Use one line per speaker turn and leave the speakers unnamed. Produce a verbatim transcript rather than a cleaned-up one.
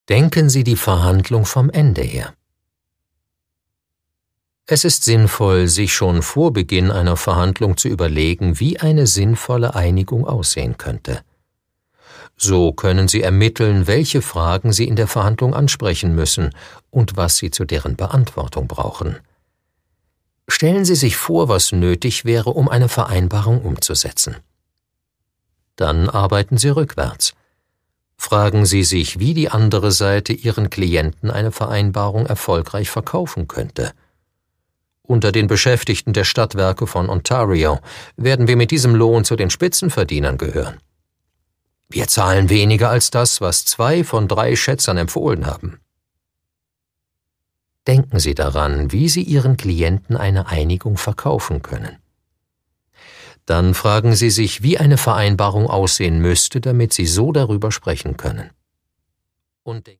Denken Sie die Verhandlung vom Ende her. Es ist sinnvoll, sich schon vor Beginn einer Verhandlung zu überlegen, wie eine sinnvolle Einigung aussehen könnte. So können Sie ermitteln, welche Fragen Sie in der Verhandlung ansprechen müssen und was Sie zu deren Beantwortung brauchen. Stellen Sie sich vor, was nötig wäre, um eine Vereinbarung umzusetzen. Dann arbeiten Sie rückwärts. Fragen Sie sich, wie die andere Seite Ihren Klienten eine Vereinbarung erfolgreich verkaufen könnte. Unter den Beschäftigten der Stadtwerke von Ontario werden wir mit diesem Lohn zu den Spitzenverdienern gehören. Wir zahlen weniger als das, was zwei von drei Schätzern empfohlen haben. Denken Sie daran, wie Sie Ihren Klienten eine Einigung verkaufen können. Dann fragen Sie sich, wie eine Vereinbarung aussehen müsste, damit Sie so darüber sprechen können. Und